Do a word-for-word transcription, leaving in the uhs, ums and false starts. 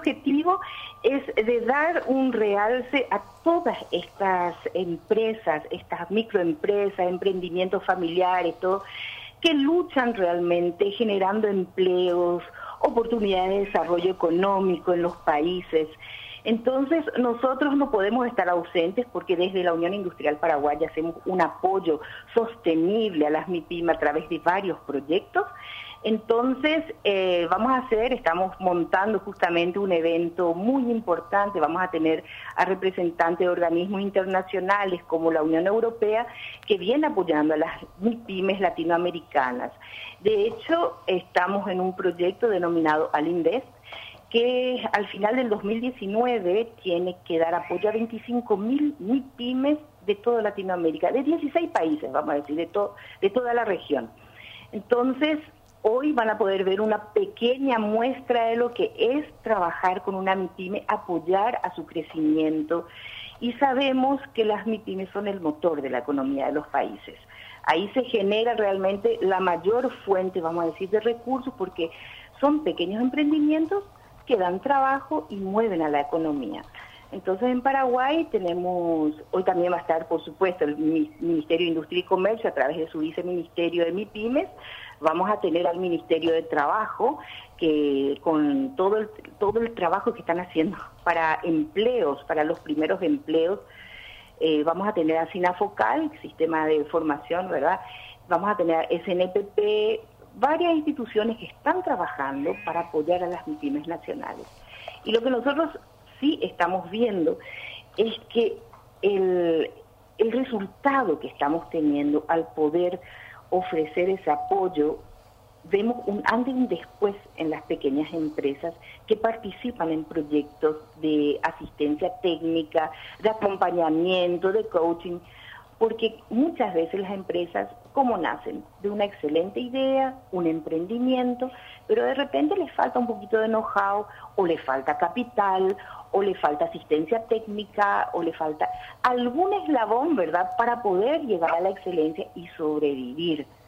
objetivo es de dar un realce a todas estas empresas, estas microempresas, emprendimientos familiares, todo, que luchan realmente generando empleos, oportunidades de desarrollo económico en los países. Entonces, nosotros no podemos estar ausentes porque desde la Unión Industrial Paraguaya hacemos un apoyo sostenible a las MIPYME a través de varios proyectos. Entonces, eh, vamos a hacer, estamos montando justamente un evento muy importante, vamos a tener a representantes de organismos internacionales como la Unión Europea que vienen apoyando a las MIPYMES latinoamericanas. De hecho, estamos en un proyecto denominado Alinvest, que al final del dos mil diecinueve tiene que dar apoyo a veinticinco mil MIPYMES de toda Latinoamérica, de dieciséis países, vamos a decir, de, to, de toda la región. Entonces, hoy van a poder ver una pequeña muestra de lo que es trabajar con una MIPYME, apoyar a su crecimiento, y sabemos que las MIPYMES son el motor de la economía de los países. Ahí se genera realmente la mayor fuente, vamos a decir, de recursos, porque son pequeños emprendimientos que dan trabajo y mueven a la economía. Entonces, en Paraguay tenemos, hoy también va a estar, por supuesto, el Ministerio de Industria y Comercio a través de su viceministerio de MIPYMES. Vamos a tener al Ministerio de Trabajo, que con todo el, todo el trabajo que están haciendo para empleos, para los primeros empleos, eh, vamos a tener a SINAFOCAL, Sistema de Formación, ¿verdad? Vamos a tener a S N P P, varias instituciones que están trabajando para apoyar a las MIPYMES nacionales. Y lo que nosotros sí estamos viendo es que el, el resultado que estamos teniendo al poder ofrecer ese apoyo, vemos un antes y un después en las pequeñas empresas que participan en proyectos de asistencia técnica, de acompañamiento, de coaching, porque muchas veces las empresas, ¿cómo nacen? De una excelente idea, un emprendimiento, pero de repente les falta un poquito de know-how, o le falta capital, o le falta asistencia técnica, o le falta algún eslabón, ¿verdad?, para poder llegar a la excelencia y sobrevivir.